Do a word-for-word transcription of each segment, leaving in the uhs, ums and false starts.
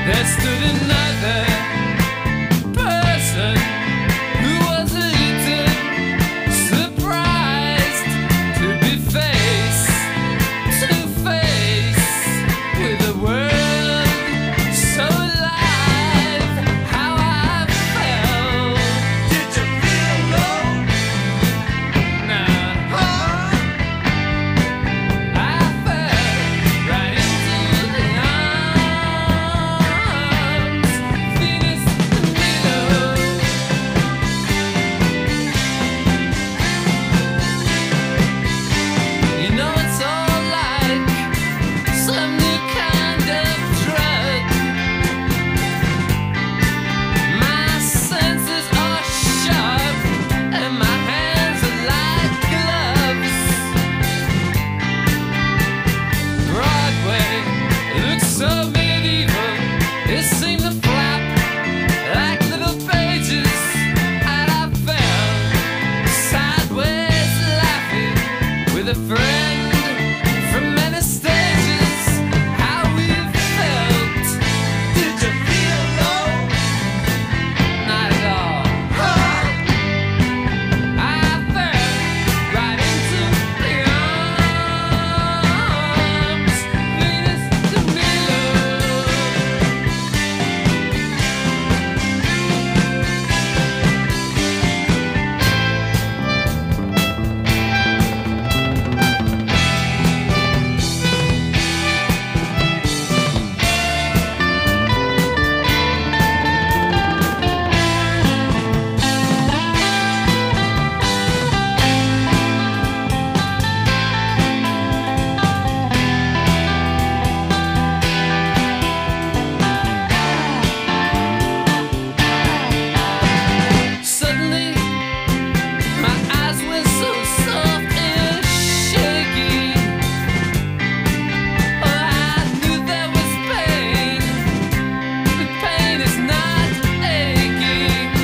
there stood another person who was a little surprised to be face to face with a world so alive. How I felt. Did you feel low? Nah. I fell right into the arms, Venus de Milo. You know it's all like some new kind of drug. My senses are sharp and my hands are like gloves. Broadway looks so medieval. It seemed to flap like little pages, and I fell sideways laughing with a friend from many stages. How we felt. Did you feel low? Not at all. I fell right into the arms, Venus de Milo. Suddenly, my eyes were so soft and shaky. Oh, I knew there was pain, but pain is not aching.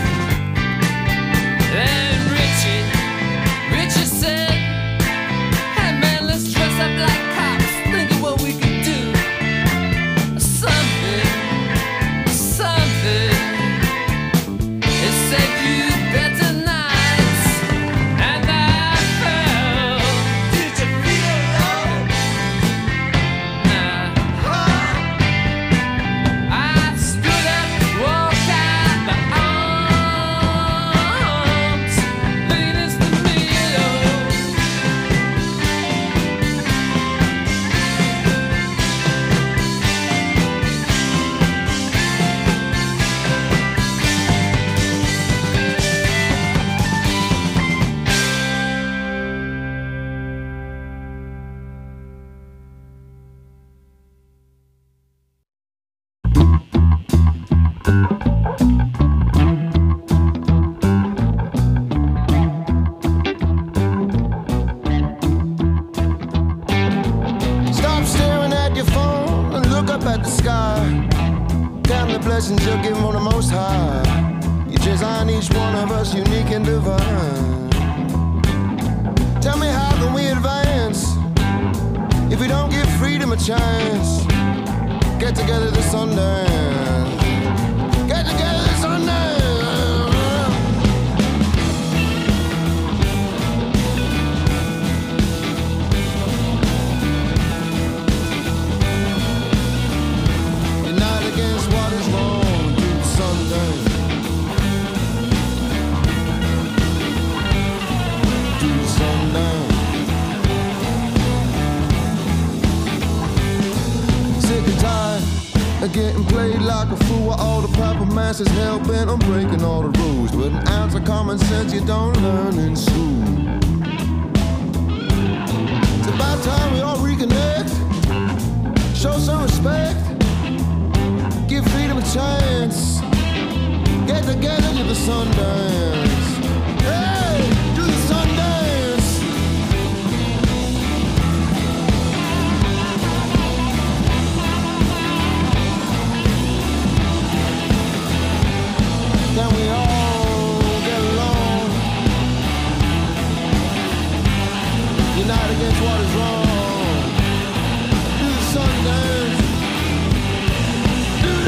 Then Richie, Richie said, "Hey man, let's dress up like cops. Think of what we could do. Something, something." It said you better nights, and I fell. Did you feel low? Nah. I stood up, walked out the arms, Venus de Milo. Stop staring at your phone and look up at the sky. Count the blessings you're given from the Most High. You design each one of us unique and divine. Tell me, how can we advance if we don't give freedom a chance? Get together this Sundance. Get together this Sundance. Unite against what is wrong, do Sundance. Do Sundance. Sick and tired of getting played like a fool while all the proper masses hell-bent on breaking all the rules. With an ounce of common sense you don't learn in school. It's about time we all reconnect, show some respect, give freedom a chance, get together to the Sundance. Hey, do the Sundance. Can we all get along? Unite against what is wrong. Do the Sundance. Do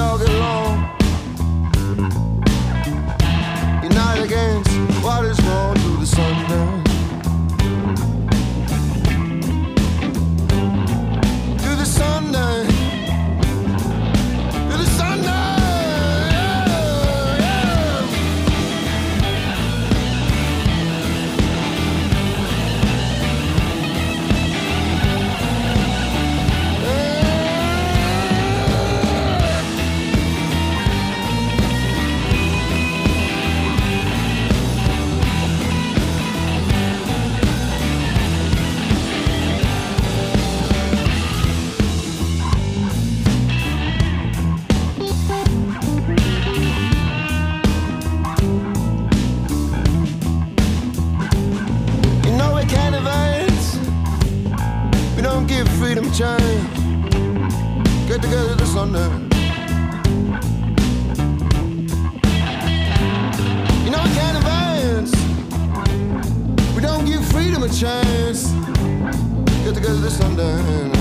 all get along. Unite against what is wrong through the sundown. Through the sundown. Through the sundown. Freedom chance, get together this Sunday. You know we can't advance. We don't give freedom a chance. Get together this Sunday.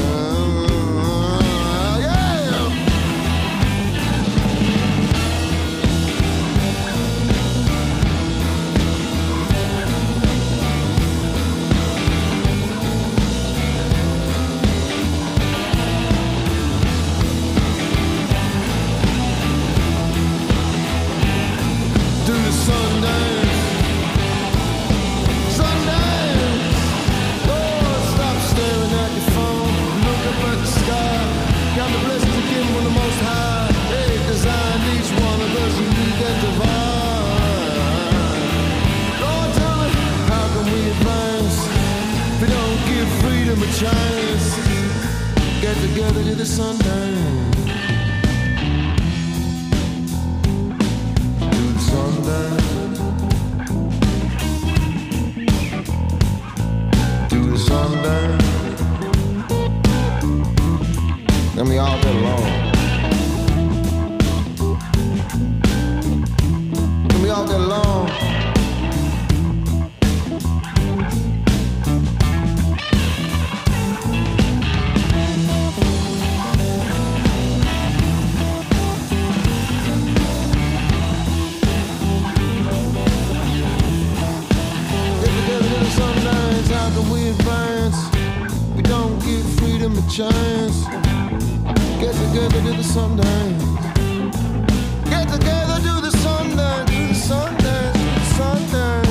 A chance, get together to the sundown. To the sundown. To the sundown. And we all get along. And we all get along. A chance, get together to the sundown. Get together to the sundown, to the sundown, to the sundown.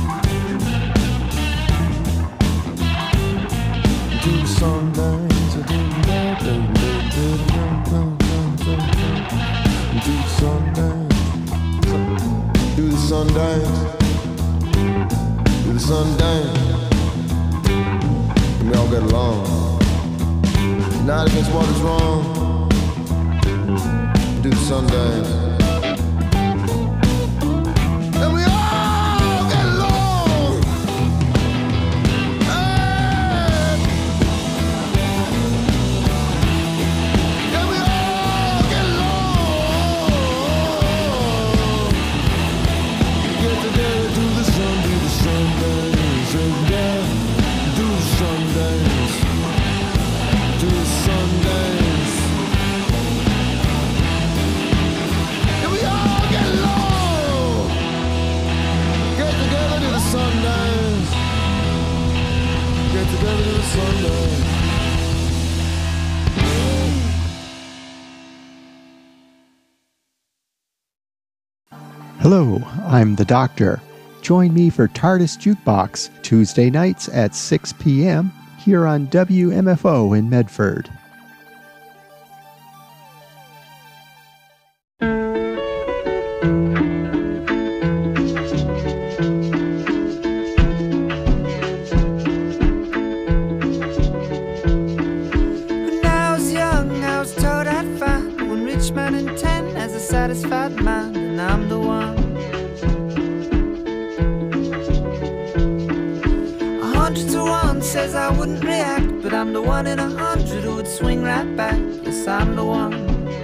To the sundown, to the sundown. To the sundown, to the sundown. And we all get along. Not against what is wrong. Do the Sundays. And we all get along. Hey. And we all get along. Get together, do the sun, do the Sundays. And yeah, do the Sundays. To the Sundays. And we all get along. Get together to the Sundays. Get together to the Sundays. Hello, I'm the Doctor. Join me for TARDIS Jukebox Tuesday nights at six p.m. here on W M F O in Medford. When I was young, I was told I'd find one rich man in ten has a satisfied mind, and I'm the one. A hundred to one says I wouldn't react, but I'm the one in a hundred who would swing right back. Yes, I'm the one.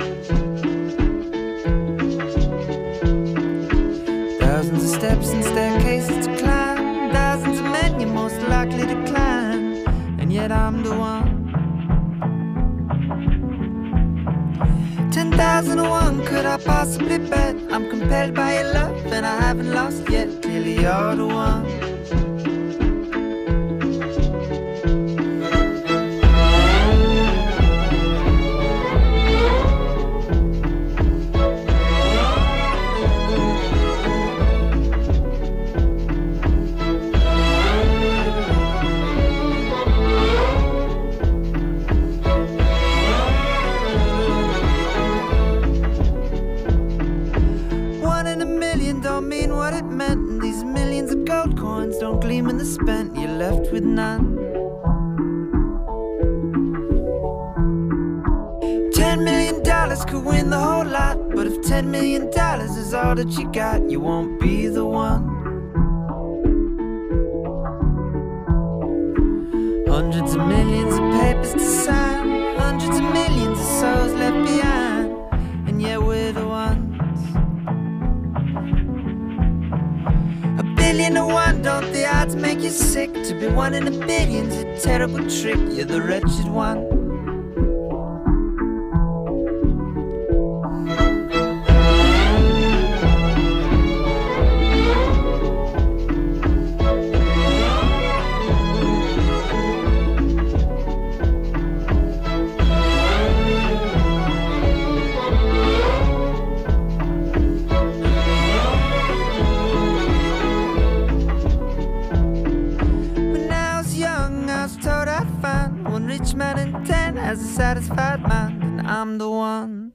Thousands of steps and staircases to climb, thousands of men you're most likely to climb, and yet I'm the one. Ten thousand thousand and one could I possibly bet? I'm compelled by your love and I haven't lost yet. Clearly you're the one. Don't gleam in the spent, you're left with none. Ten million dollars could win the whole lot, but if ten million dollars is all that you got, you won't be the one. Hundreds of millions of papers to sign, hundreds of millions of souls left behind, and yet we're the ones. Billion to one, don't the odds make you sick? To be one in a billion's a terrible trick. You're the wretched one. Man in ten has a satisfied mind, and I'm the one.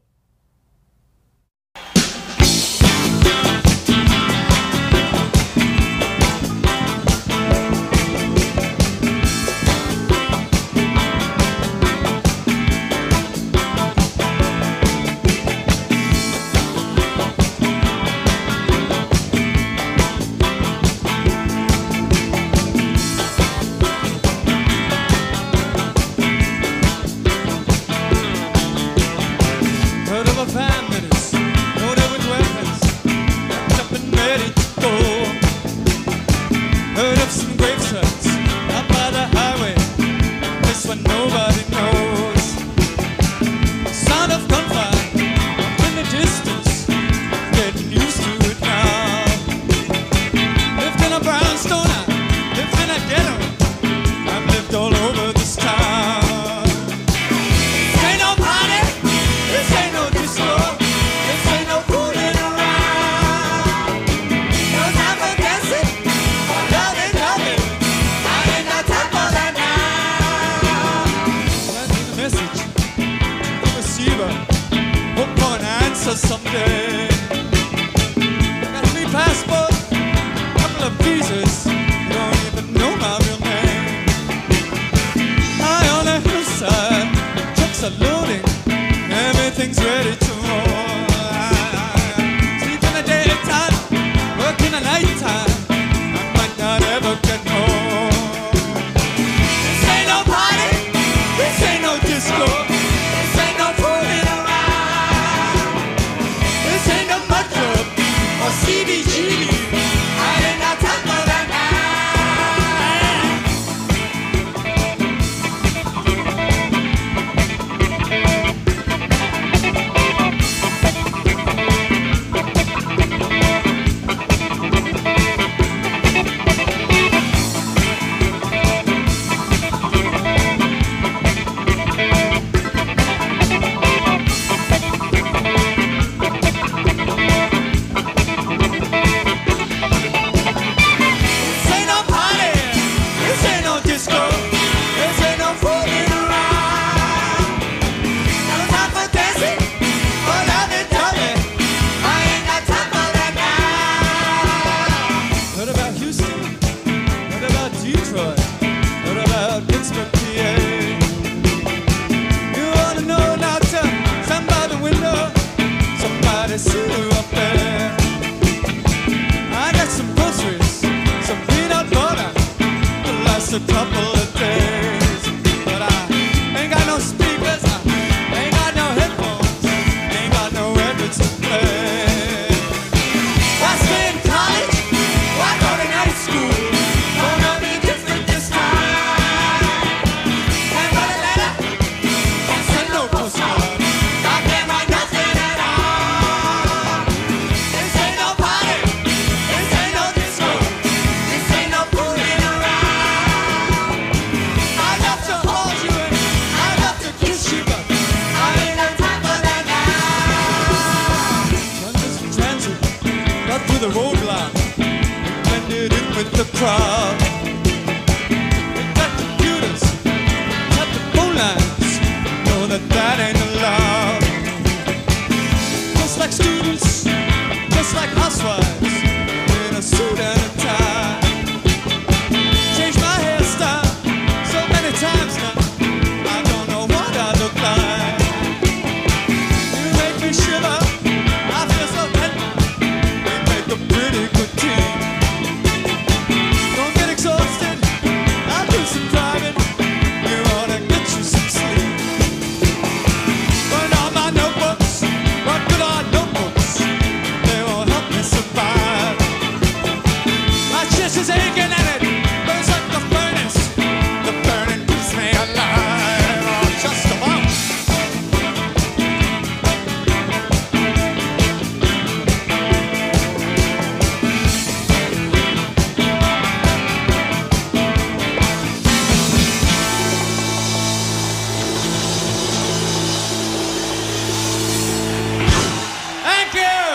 Someday, got three passports, couple of visas. You don't even know my real name. High on the hillside, trucks are loading, everything's ready to roll. Sleep in the daytime, work in the nighttime. I might not ever get home. This ain't no party, this ain't no disco, this ain't no fooling around. C B G, I ain't got time for that a couple of days, but I ain't got no speakers, I ain't got no headphones, ain't got no records to play. Why stay in college? Why go to night school? Gonna be different this time. Can't write a letter, can't send no postcard, I can't write nothing at the roadblock and blended in with the crowd. We got computers, cut the phone lines, know that that ain't allowed. Just like students, just like housewives, in a suit and a tie. Changed my hairstyle so many times now, I don't know what I look like. You make me shiver, I feel so tender. We make a pretty good team. Don't get exhausted, I'll do some driving. You ought to get you some sleep. Burn all my notebooks, what good are notebooks? They won't help me survive. My chest is aching and it burns like the furnace. The burning keeps me alive, oh, just about. Thank you.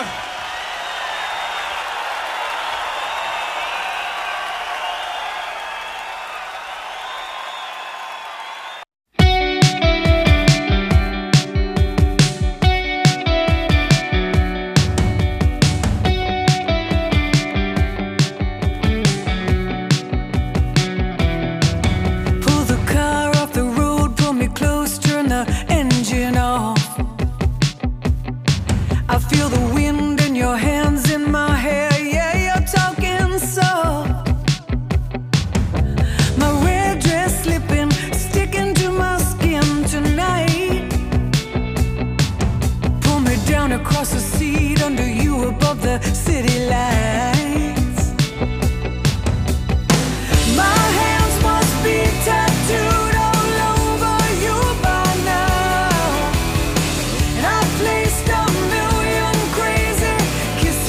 Pull the car off the road, pull me close, turn the engine off. I feel the wind in your hands in my hair, yeah, you're talking soft. My red dress slipping, sticking to my skin tonight. Pull me down across the seat, under you above the city lights. My hands must be tattooed all over you by now. And I've placed a million crazy kisses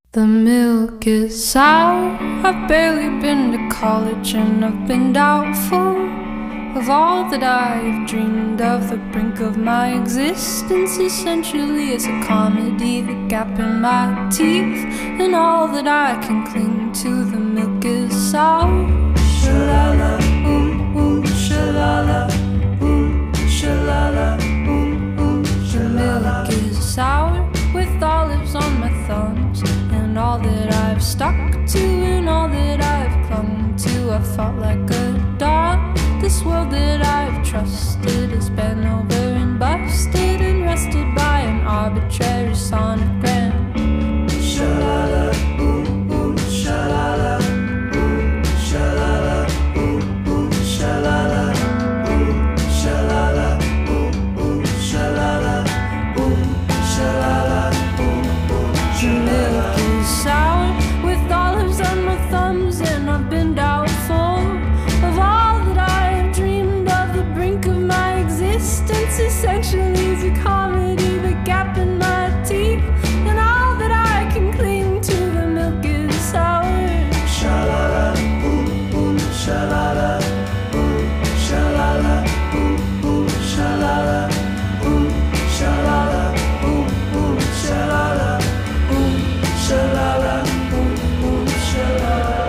The milk is sour. I've barely been to college and I've been doubtful of all that I've dreamed of. The brink of my existence essentially is a comedy. The gap in my teeth and all that I can cling to. The milk is sour. Shalala, oom, oom, shalala, oom, shalala, oom, oom, shalala. The milk is sour with olives on my thumbs, and all that I've stuck to and all that I've clung to. I fought like a dog. This world that I've trusted has been over and busted and rested by an arbitrary sonogram. Shalala, ooh, ooh, shalala, ooh, shalala, ooh, ooh, shalala, ooh, shalala, ooh, ooh, shalala, ooh, shalala, ooh, ooh, shalala. Milk is sour with olives on my thumbs, and I've been doubtful of all that I've dreamed of. The brink of my existence essentially is a comedy. The gap in my teeth and all that I can cling to. The milk is sour. Shalala, ooh, ooh, shalala, ooh, shalala, ooh, ooh, shalala, ooh, shalala, ooh, ooh, shalala, ooh, shalala, ooh, ooh, shalala.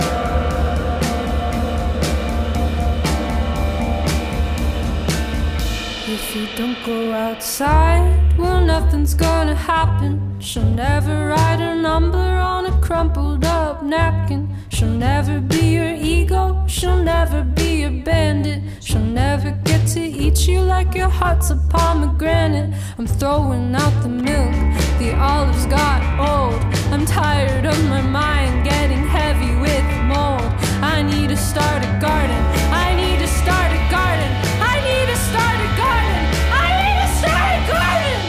If you don't go outside, well, nothing's gonna happen. She'll never write a number on a crumpled up napkin. She'll never be your ego, she'll never be your bandit. She'll never get to eat you like your heart's a pomegranate. I'm throwing out the milk, the olives got old. I'm tired of my mind getting heavy with mold. I need to start a garden, I need to start a garden, I need to start a garden, I need to start a garden.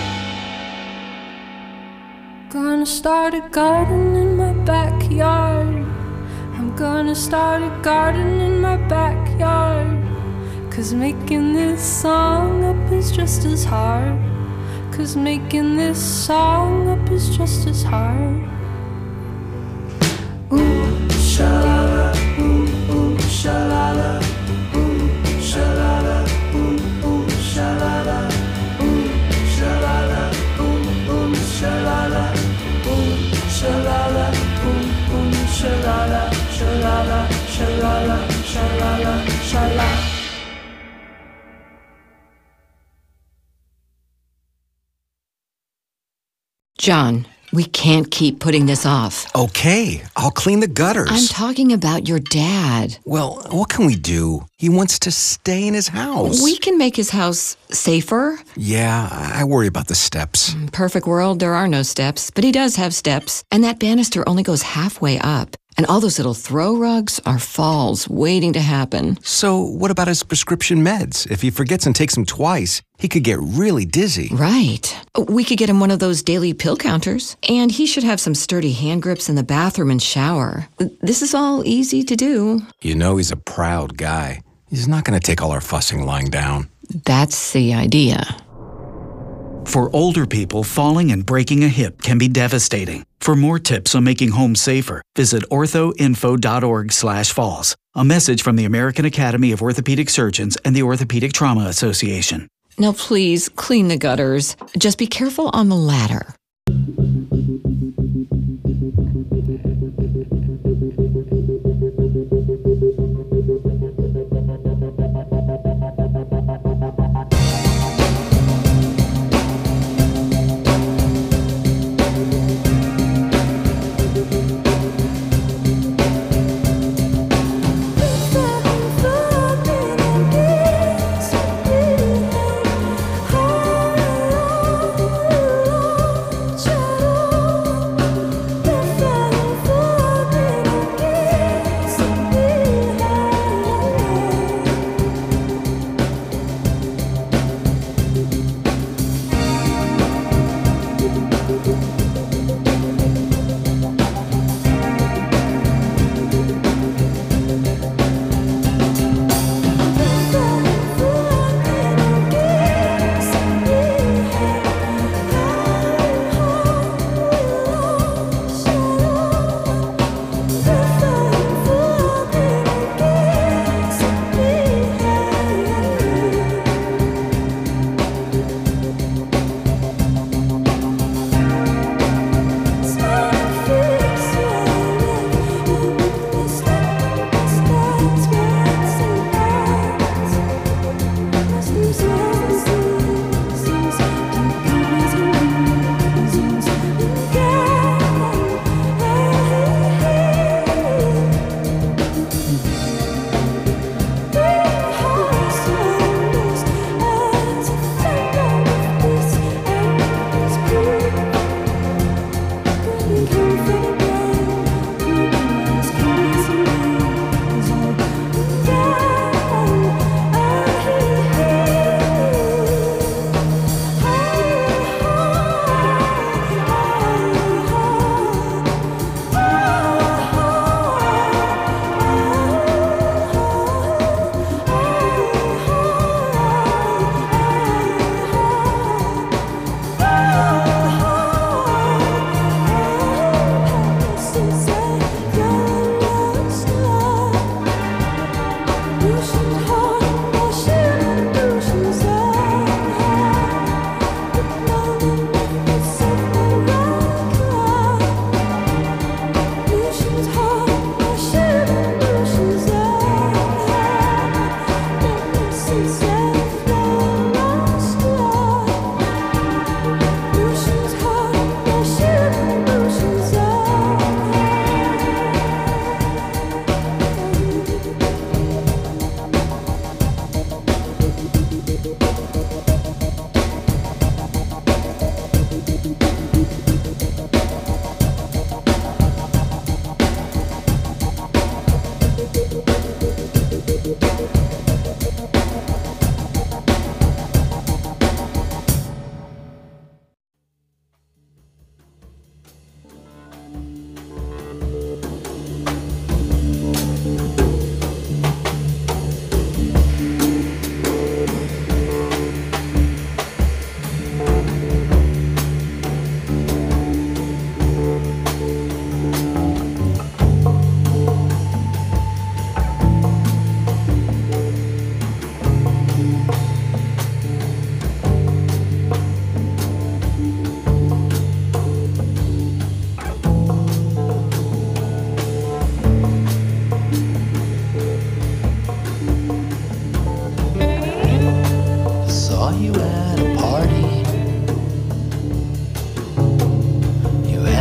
Gonna start a garden in my backyard. I'm gonna start a garden in my backyard. Cause making this song up is just as hard. Cause making this song up is just as hard. Ooh, shalala, ooh, ooh, shalala, ooh, shalala, ooh, ooh, shalala, ooh, shalala, ooh, ooh, shalala, ooh, shalala, ooh, ooh, shalala, shalala, shalala, shalala, shalala. John, we can't keep putting this off. Okay, I'll clean the gutters. I'm talking about your dad. Well, what can we do? He wants to stay in his house. We can make his house safer. Yeah, I worry about the steps. Perfect world, there are no steps, but he does have steps. And that banister only goes halfway up. And all those little throw rugs are falls waiting to happen. So what about his prescription meds? If he forgets and takes them twice, he could get really dizzy. Right. We could get him one of those daily pill counters. And he should have some sturdy hand grips in the bathroom and shower. This is all easy to do. You know he's a proud guy. He's not going to take all our fussing lying down. That's the idea. For older people, falling and breaking a hip can be devastating. For more tips on making home safer, visit orthoinfo.org slash falls. A message from the American Academy of Orthopedic Surgeons and the Orthopedic Trauma Association. Now please, clean the gutters. Just be careful on the ladder.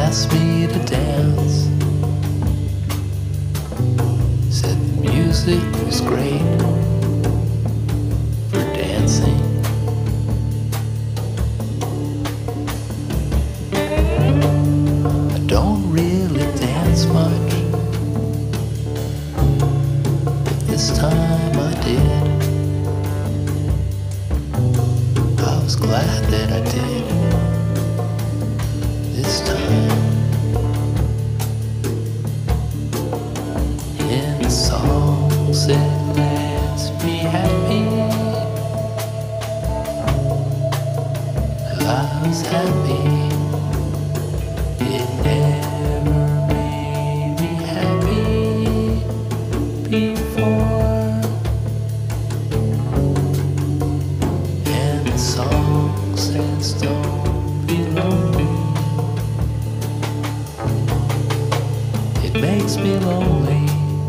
asked me to dance. Said the music was great for dancing. I don't really dance much, but this time I did. I was glad that I did this time. In the song said, let's be happy. I was happy. It never made me happy before. And the song says, don't be lonely. It makes me lonely.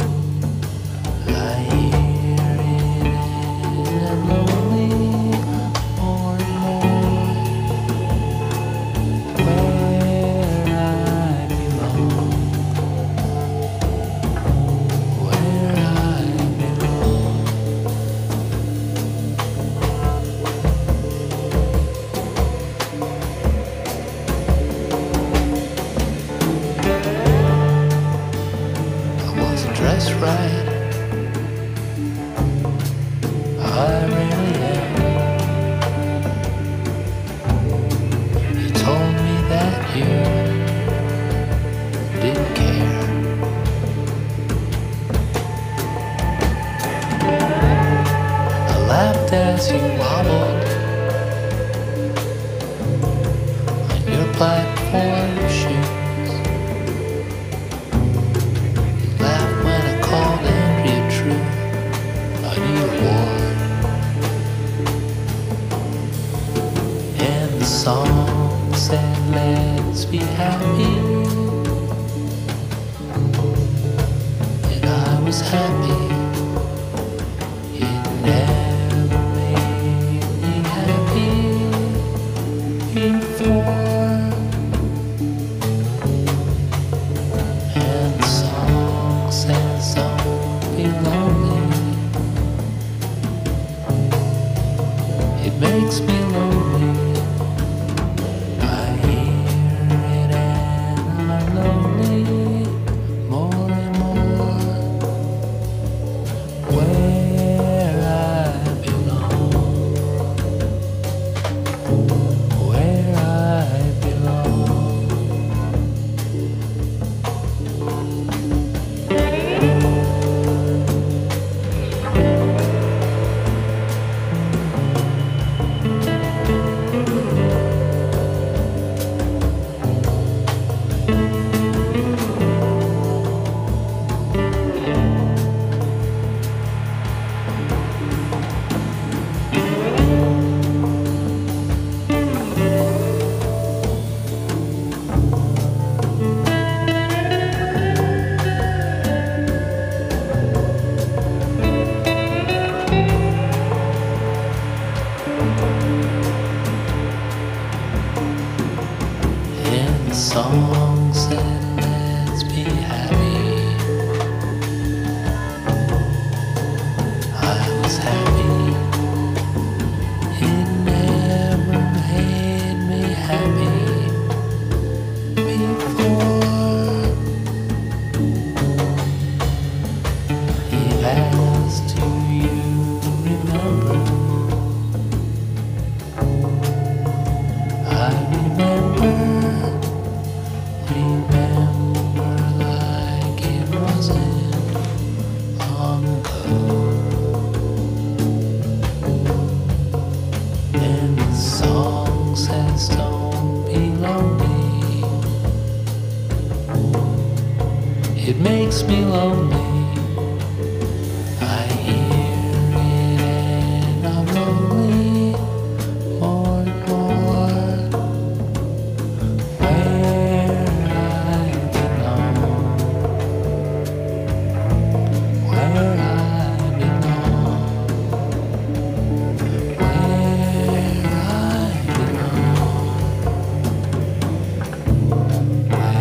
I hear it and I'm lonely more and more. Where I belong, where I belong. I wasn't dressed right, I really am. You told me that you didn't care. I laughed as you wobbled on your platform shoes. You laughed when I called Andrea True on your ward. And the song said, let's be happy. And I was happy. It never made me happy before. And the song says, don't be lonely. It makes me lonely. I hear it and I'm lonely more and more. Where I belong, where I belong. And the song said, let's be happy. I was happy. It never made me happy before. He asked, do you remember? I remember. Remember like it wasn't long ago. And the song says, don't be lonely. It makes me lonely. I hear it and I'm lonely more and more. Where I belong, where I belong, where I belong, where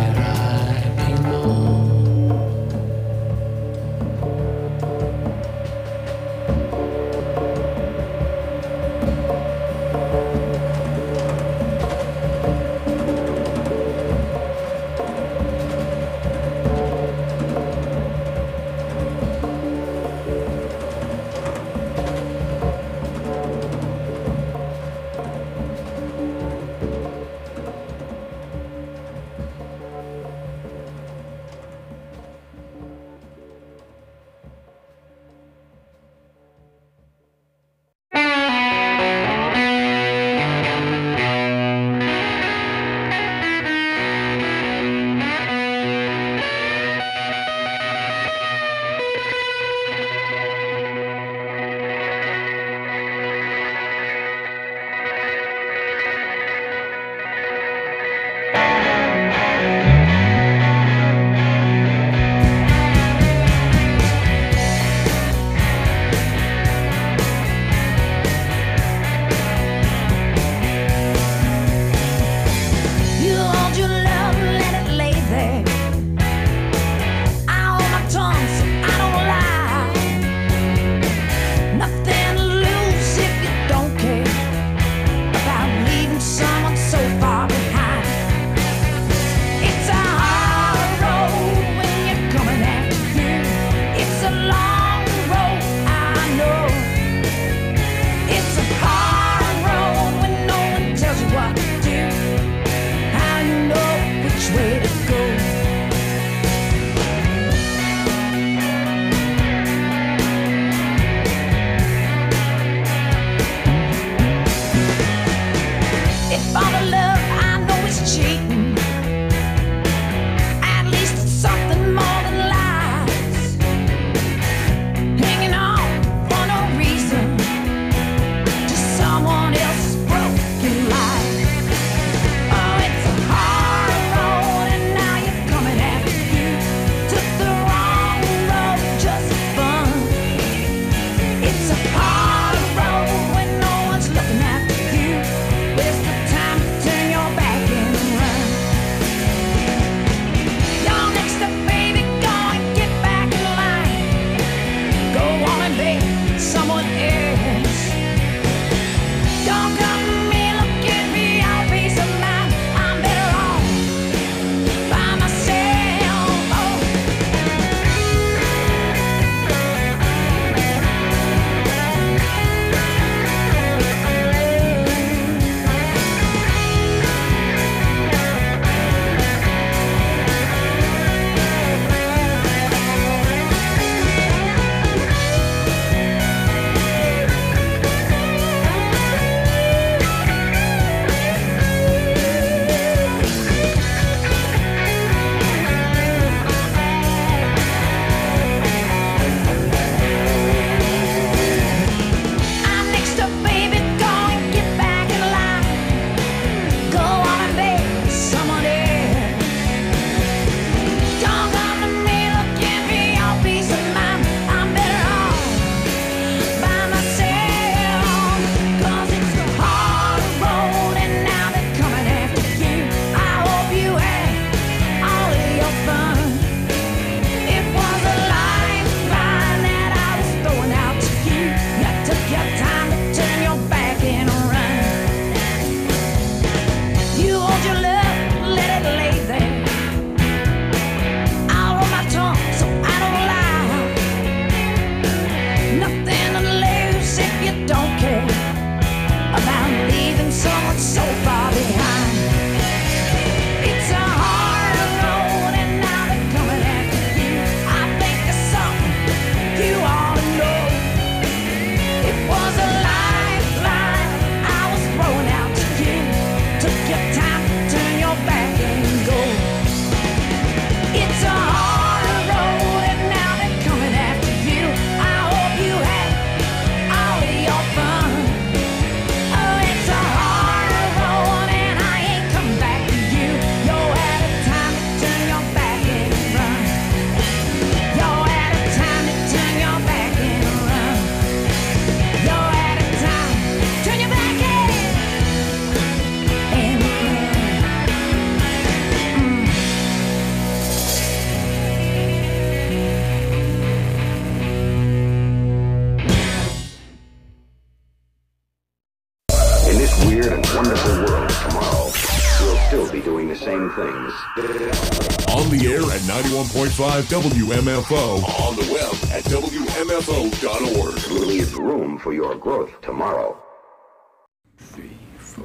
will be doing the same things. On the air at ninety-one point five W M F O. On the web at W M F O dot org. Leave room for your growth tomorrow. Three, four.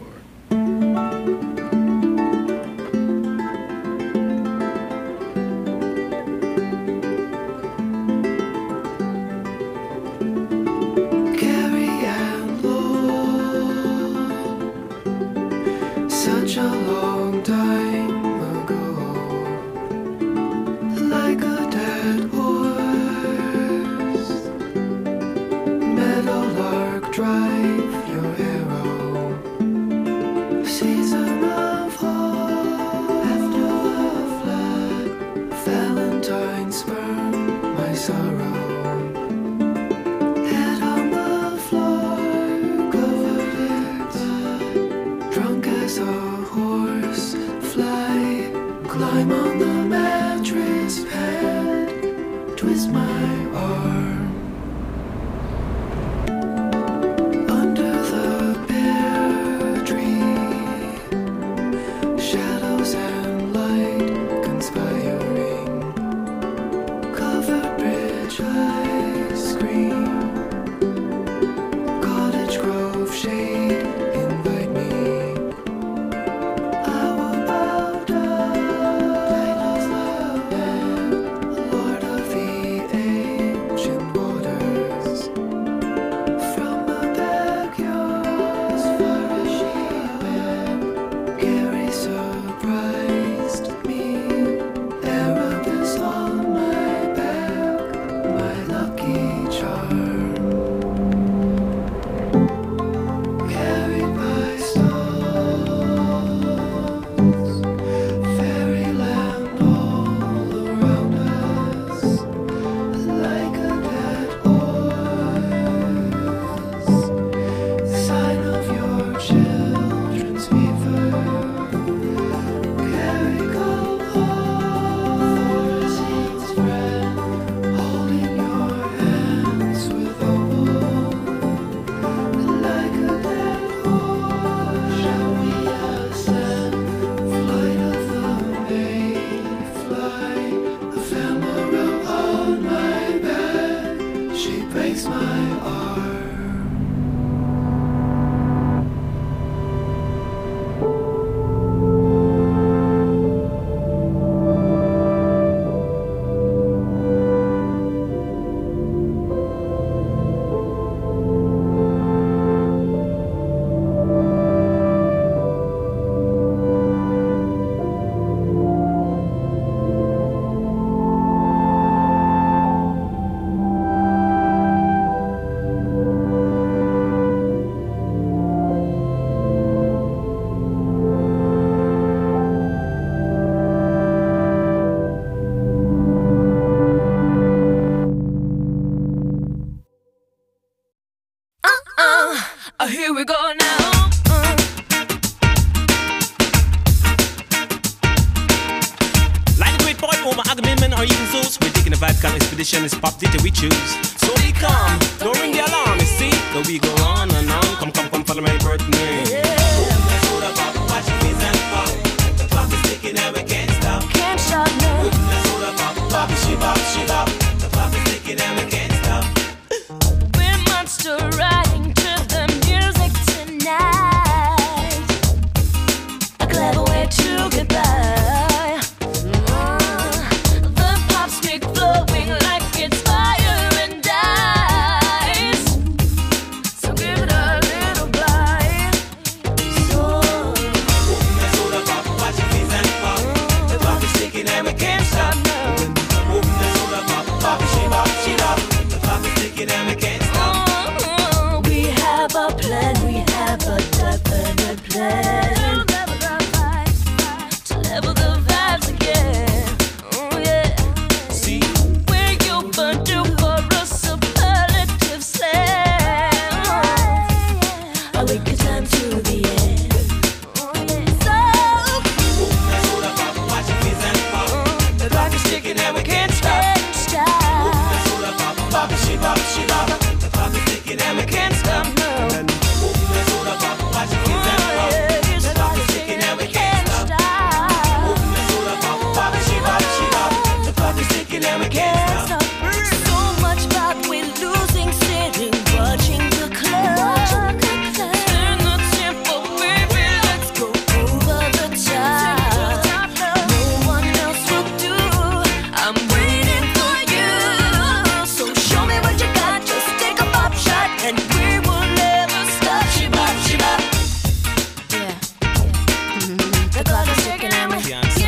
Such a long time ago, like a dead horse, meadowlark drive your arrow, season of hope after the flood, Valentine spurn my sorrow, head on the floor, covered in blood, drunk as a horse, fly, climb on the mattress pad, twist my arm. Under the pear tree, shadows and light conspiring, covered bridge ice cream, cottage grove shade invite me. Here we go now. Uh. Like the great poet Omar Agamemnon or even Zeus, we're taking a Vatican expedition. It's pop data we choose. So we come, don't ring the alarm. You see, so we go on and on. Come, come, come, follow my birthday. Yeah. Soda pop, watch your face and pop. The clock is ticking and we can't stop. Can't stop now. Soda pop, pop, she bop, she bop. The clock is ticking and we can't stop. We're monster riding to the music tonight. A clever way to get by. Uh, the pop stick flowing like it's fire and ice. So give it a little bite. clock is ticking and we can't stop.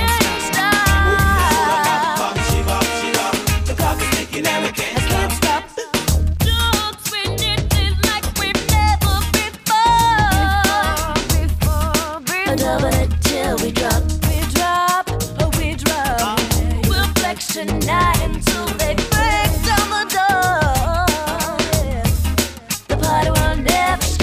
The clock is ticking and we can't stop. Drugs, we need it like we've never before. Before, before. Double it till we drop. We drop, oh we drop. We'll flex tonight until they break down the door. The party will never stop.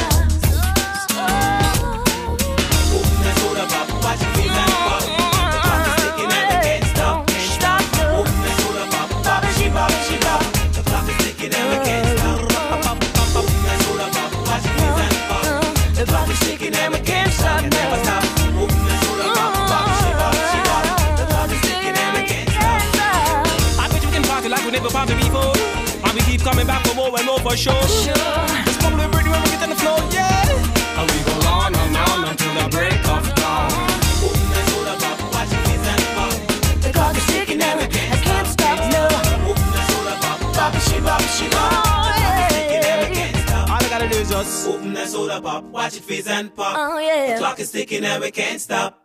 Coming back for more and more for sure. Sure. It's probably pretty when we get on the floor, yeah. And we go on and on until the break of dawn. The clock is ticking and I can't stop, no. Bop, she bop, she bop. All I gotta do is just open that soda pop, watch it fizz and pop. Oh yeah. The clock is ticking and we can't stop.